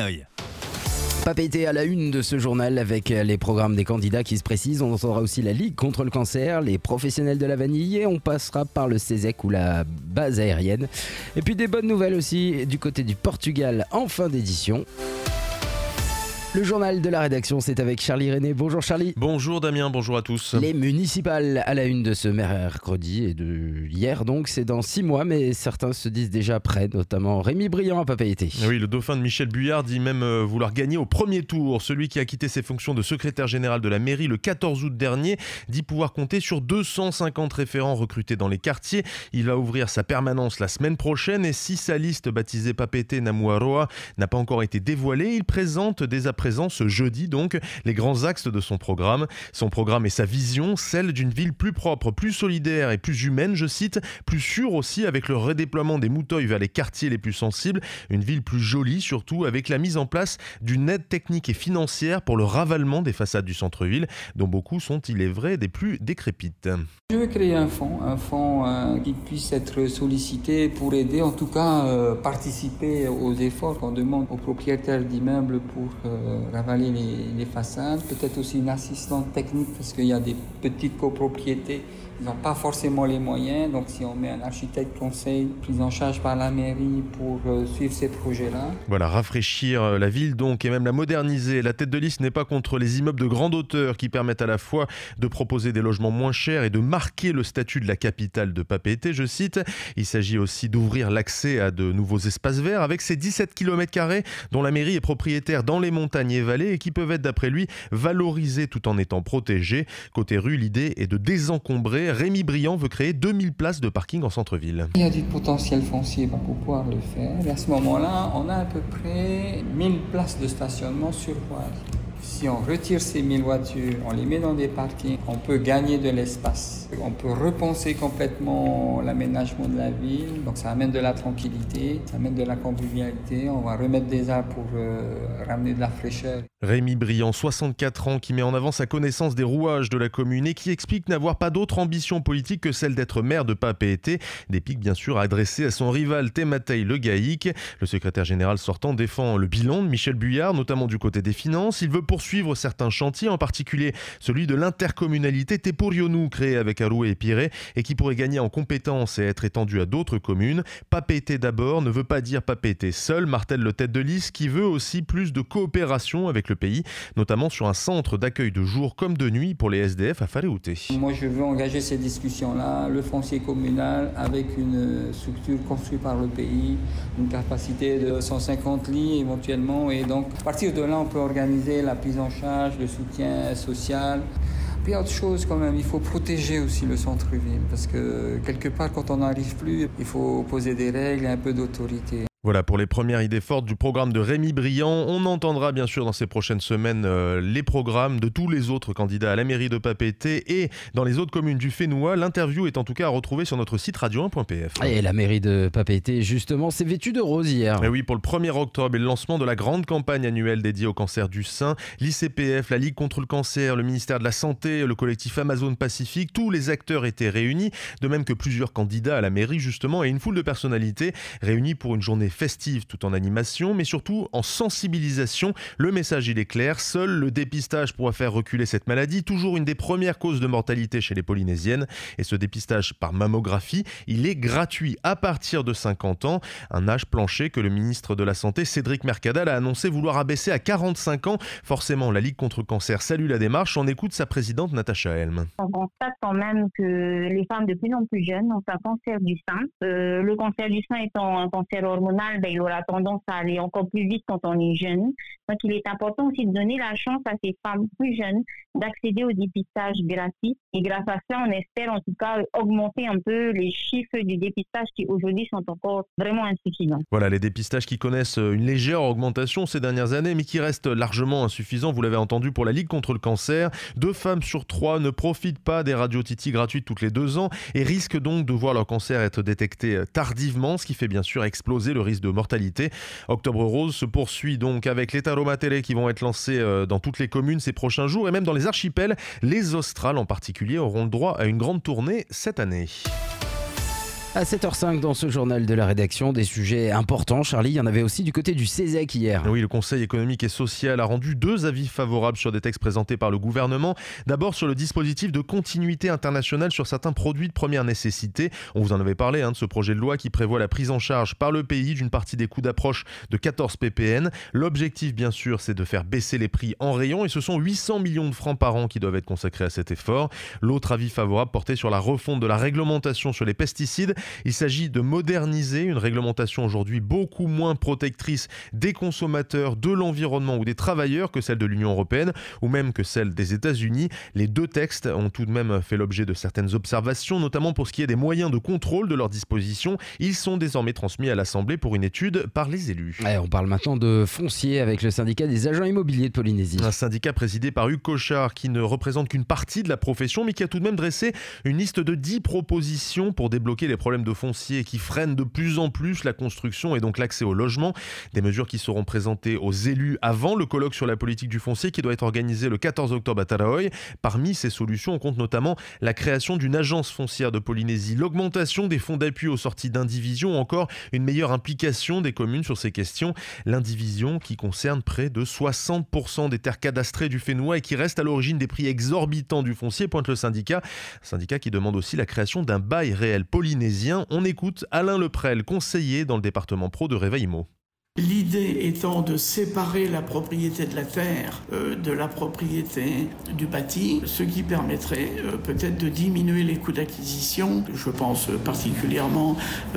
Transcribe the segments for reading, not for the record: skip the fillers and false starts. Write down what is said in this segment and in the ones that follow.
œil. Papeete à la une de ce journal avec les programmes des candidats qui se précisent. On entendra aussi la Ligue contre le cancer, les professionnels de la vanille et on passera par le CESEC ou la base aérienne. Et puis des bonnes nouvelles aussi du côté du Portugal en fin d'édition. Le journal de la rédaction, c'est avec Charlie René. Bonjour Charlie. Bonjour Damien, bonjour à tous. Les municipales à la une de ce mercredi et de hier, donc c'est dans 6 mois, mais certains se disent déjà prêts, notamment Rémi Briand à Papeete. Oui, le dauphin de Michel Buyard dit même vouloir gagner au premier tour. Celui qui a quitté ses fonctions de secrétaire général de la mairie le 14 août dernier dit pouvoir compter sur 250 référents recrutés dans les quartiers. Il va ouvrir sa permanence la semaine prochaine et si sa liste baptisée Papeete Namuaroa n'a pas encore été dévoilée, il présente dès à présent ce jeudi donc les grands axes de son programme. Son programme et sa vision, celle d'une ville plus propre, plus solidaire et plus humaine, je cite, plus sûre aussi avec le redéploiement des mouteuils vers les quartiers les plus sensibles, une ville plus jolie surtout avec la mise en place d'une aide technique et financière pour le ravalement des façades du centre-ville dont beaucoup sont, il est vrai, des plus décrépites. Je veux créer un fonds qui puisse être sollicité pour aider, en tout cas participer aux efforts qu'on demande aux propriétaires d'immeubles pour ravaler les façades, peut-être aussi une assistante technique parce qu'il y a des petites copropriétés, ils n'ont pas forcément les moyens, donc si on met un architecte conseil pris en charge par la mairie pour suivre ces projets-là. Voilà, rafraîchir la ville donc et même la moderniser. La tête de liste n'est pas contre les immeubles de grande hauteur qui permettent à la fois de proposer des logements moins chers et de marquer le statut de la capitale de Papeete, je cite. Il s'agit aussi d'ouvrir l'accès à de nouveaux espaces verts avec ces 17 km² dont la mairie est propriétaire dans les montagnes et vallées et qui peuvent être d'après lui valorisés tout en étant protégés. Côté rue, l'idée est de désencombrer. Rémi Briand veut créer 2000 places de parking en centre-ville. Il y a du potentiel foncier pour pouvoir le faire. Et à ce moment-là, on a à peu près 1000 places de stationnement sur voie. Si on retire ces 1000 voitures, on les met dans des parkings, on peut gagner de l'espace. On peut repenser complètement l'aménagement de la ville. Donc ça amène de la tranquillité, ça amène de la convivialité. On va remettre des arbres pour ramener de la fraîcheur. Rémi Briand, 64 ans, qui met en avant sa connaissance des rouages de la commune et qui explique n'avoir pas d'autre ambition politique que celle d'être maire de Papeete. Des piques bien sûr adressées à son rival Tematei Le Gaïc. Le secrétaire général sortant défend le bilan de Michel Buyard, notamment du côté des finances. Il veut poursuivre certains chantiers, en particulier celui de l'intercommunalité Teporionu, créé avec Aroué et Piré, et qui pourrait gagner en compétences et être étendu à d'autres communes. Papeete d'abord ne veut pas dire Papeete seul, martèle le tête de liste, qui veut aussi plus de coopération avec le pays, notamment sur un centre d'accueil de jour comme de nuit pour les SDF à Faréouté. Moi, je veux engager ces discussions-là, le foncier communal avec une structure construite par le pays, une capacité de 150 lits éventuellement, et donc à partir de là, on peut organiser la prise en charge, le soutien social. Puis autre chose quand même, il faut protéger aussi le centre-ville, parce que quelque part, quand on n'arrive plus, il faut poser des règles et un peu d'autorité. Voilà pour les premières idées fortes du programme de Rémi Briand. On entendra bien sûr dans ces prochaines semaines les programmes de tous les autres candidats à la mairie de Papeete et dans les autres communes du Fénois. L'interview est en tout cas à retrouver sur notre site radio1.pf. Et la mairie de Papeete, justement, s'est vêtue de rose hier. Et oui, pour le 1er octobre et le lancement de la grande campagne annuelle dédiée au cancer du sein, l'ICPF, la Ligue contre le cancer, le ministère de la Santé, le collectif Amazon Pacifique, tous les acteurs étaient réunis, de même que plusieurs candidats à la mairie justement et une foule de personnalités réunies pour une journée festive tout en animation, mais surtout en sensibilisation. Le message, il est clair, seul le dépistage pourra faire reculer cette maladie, toujours une des premières causes de mortalité chez les Polynésiennes. Et ce dépistage par mammographie, il est gratuit à partir de 50 ans, un âge plancher que le ministre de la Santé, Cédric Mercadal, a annoncé vouloir abaisser à 45 ans. Forcément, la Ligue contre le cancer salue la démarche. On écoute sa présidente Natacha Helm. On constate quand même que les femmes de plus en plus jeunes ont un cancer du sein. Le cancer du sein étant un cancer hormonal, il aura tendance à aller encore plus vite quand on est jeune. Donc, il est important aussi de donner la chance à ces femmes plus jeunes d'accéder au dépistage gratuit. Et grâce à ça, on espère en tout cas augmenter un peu les chiffres du dépistage qui aujourd'hui sont encore vraiment insuffisants. Voilà, les dépistages qui connaissent une légère augmentation ces dernières années, mais qui restent largement insuffisants. Vous l'avez entendu pour la Ligue contre le cancer. 2 femmes sur 3 ne profitent pas des radiotiti gratuites toutes les 2 ans et risquent donc de voir leur cancer être détecté tardivement, ce qui fait bien sûr exploser le risque de mortalité. Octobre Rose se poursuit donc avec les taromatere qui vont être lancés dans toutes les communes ces prochains jours et même dans les archipels. Les Australes en particulier auront le droit à une grande tournée cette année. À 7h05 dans ce journal de la rédaction, des sujets importants. Charlie, il y en avait aussi du côté du CESEC hier. Oui, le Conseil économique et social a rendu 2 avis favorables sur des textes présentés par le gouvernement. D'abord sur le dispositif de continuité internationale sur certains produits de première nécessité. On vous en avait parlé de ce projet de loi qui prévoit la prise en charge par le pays d'une partie des coûts d'approche de 14 ppn. L'objectif, bien sûr, c'est de faire baisser les prix en rayon et ce sont 800 millions de francs par an qui doivent être consacrés à cet effort. L'autre avis favorable portait sur la refonte de la réglementation sur les pesticides. Il s'agit de moderniser une réglementation aujourd'hui beaucoup moins protectrice des consommateurs, de l'environnement ou des travailleurs que celle de l'Union européenne ou même que celle des États-Unis. Les 2 textes ont tout de même fait l'objet de certaines observations, notamment pour ce qui est des moyens de contrôle de leur disposition. Ils sont désormais transmis à l'Assemblée pour une étude par les élus. On parle maintenant de foncier avec le syndicat des agents immobiliers de Polynésie. Un syndicat présidé par Hugues Cochard qui ne représente qu'une partie de la profession mais qui a tout de même dressé une liste de 10 propositions pour débloquer les problèmes de foncier qui freinent de plus en plus la construction et donc l'accès au logement. Des mesures qui seront présentées aux élus avant le colloque sur la politique du foncier qui doit être organisé le 14 octobre à Taraoi. Parmi ces solutions, on compte notamment la création d'une agence foncière de Polynésie, l'augmentation des fonds d'appui aux sorties d'indivision ou encore une meilleure implication des communes sur ces questions. L'indivision qui concerne près de 60% des terres cadastrées du Fénois et qui reste à l'origine des prix exorbitants du foncier, pointe le syndicat. Syndicat qui demande aussi la création d'un bail réel polynésien. On écoute Alain Leprel, conseiller dans le département pro de Réveil-Imo. L'idée étant de séparer la propriété de la terre de la propriété du bâti, ce qui permettrait peut-être de diminuer les coûts d'acquisition. Je pense particulièrement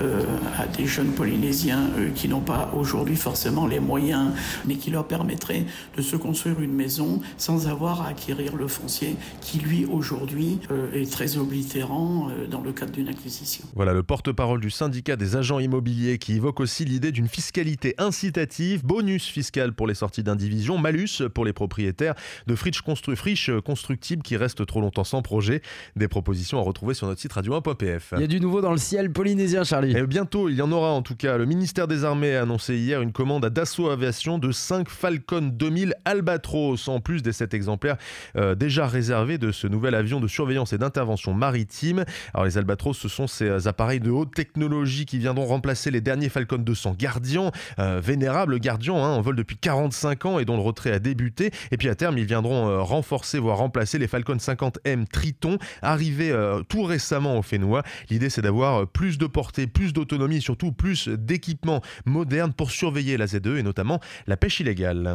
à des jeunes Polynésiens qui n'ont pas aujourd'hui forcément les moyens, mais qui leur permettraient de se construire une maison sans avoir à acquérir le foncier qui, lui, aujourd'hui, est très oblitérant dans le cadre d'une acquisition. Voilà le porte-parole du syndicat des agents immobiliers qui évoque aussi l'idée d'une fiscalité incitative, bonus fiscal pour les sorties d'indivision, malus pour les propriétaires de friches constructibles qui restent trop longtemps sans projet. Des propositions à retrouver sur notre site radio1.pf. Il y a du nouveau dans le ciel polynésien, Charlie. Et bientôt, il y en aura en tout cas. Le ministère des Armées a annoncé hier une commande à Dassault Aviation de 5 Falcon 2000 Albatros, en plus des 7 exemplaires déjà réservés de ce nouvel avion de surveillance et d'intervention maritime. Alors les Albatros, ce sont ces appareils de haute technologie qui viendront remplacer les derniers Falcon 200 Guardian, vénérables Guardian en vol depuis 45 ans et dont le retrait a débuté. Et puis à terme, ils viendront renforcer, voire remplacer les Falcon 50M Triton, arrivés tout récemment au Fénois. L'idée, c'est d'avoir plus de portée, plus d'autonomie et surtout plus d'équipements modernes pour surveiller la ZE et notamment la pêche illégale.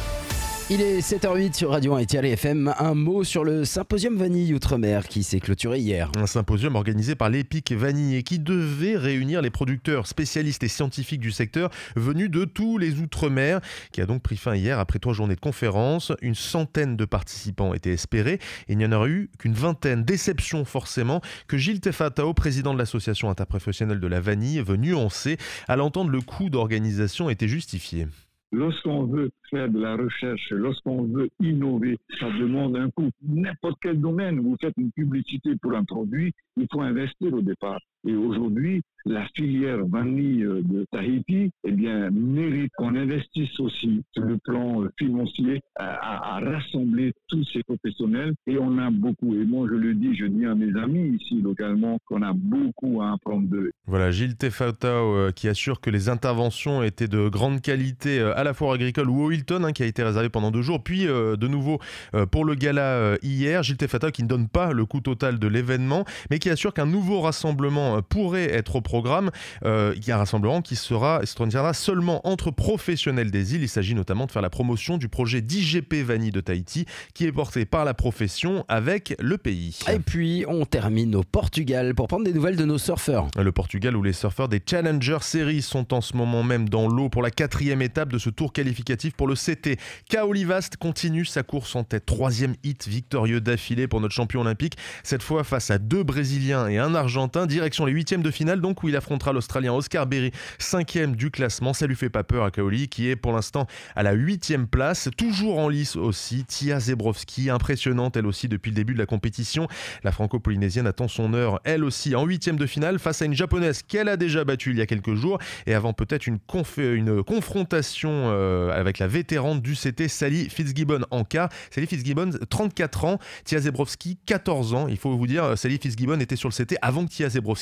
Il est 7h08 sur Radio 1 et Tialé FM. Un mot sur le symposium Vanille Outre-mer qui s'est clôturé hier. Un symposium organisé par l'EPIC Vanille et qui devait réunir les producteurs, spécialistes et scientifiques du secteur venus de tous les Outre-mer, qui a donc pris fin hier après 3 journées de conférences. Une centaine de participants étaient espérés et il n'y en aurait eu qu'une vingtaine. Déception forcément que Gilles Tefatao, président de l'association interprofessionnelle de la vanille, veut nuancer. À l'entendre, le coût d'organisation était justifié. Lorsqu'on veut faire de la recherche, lorsqu'on veut innover, ça demande un coût. N'importe quel domaine, vous faites une publicité pour un produit, il faut investir au départ. Et aujourd'hui, la filière vanille de Tahiti, mérite qu'on investisse aussi sur le plan financier à rassembler tous ces professionnels. Et on a beaucoup, et moi je dis à mes amis ici localement, qu'on a beaucoup à apprendre d'eux. Voilà, Gilles Tefatao qui assure que les interventions étaient de grande qualité à la foire agricole ou au Hilton, qui a été réservé pendant 2 jours, puis de nouveau pour le gala hier. Gilles Tefatao qui ne donne pas le coût total de l'événement, mais qui assure qu'un nouveau rassemblement pourrait être au programme. Il y a un rassemblement qui se tiendra seulement entre professionnels des îles. Il s'agit notamment de faire la promotion du projet d'IGP Vanille de Tahiti qui est porté par la profession avec le pays. Et puis on termine au Portugal pour prendre des nouvelles de nos surfeurs. Le Portugal où les surfeurs des Challenger Series sont en ce moment même dans l'eau pour la 4e étape de ce tour qualificatif pour le CT. Kaolivast continue sa course en tête. 3e hit victorieux d'affilée pour notre champion olympique. Cette fois face à 2 Brésiliens et un Argentin. Direction les 8e de finale donc où il affrontera l'Australien Oscar Berry, 5e du classement. Ça lui fait pas peur à Kaoli qui est pour l'instant à la 8e place. Toujours en lice aussi, Tia Zebrowski, impressionnante elle aussi depuis le début de la compétition. La franco-polynésienne attend son heure elle aussi en 8e de finale face à une japonaise qu'elle a déjà battue il y a quelques jours et avant peut-être une confrontation avec la vétérante du CT Sally Fitzgibbon en quart. Sally Fitzgibbon 34 ans, Tia Zebrowski 14 ans. Il faut vous dire, Sally Fitzgibbon était sur le CT avant que Tia Zebrowski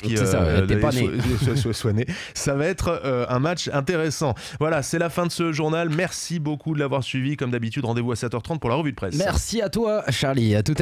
qui soit né. Ça va être un match intéressant. Voilà, c'est la fin de ce journal. Merci beaucoup de l'avoir suivi. Comme d'habitude, rendez-vous à 7h30 pour la revue de presse. Merci à toi, Charlie. À tout à l'heure.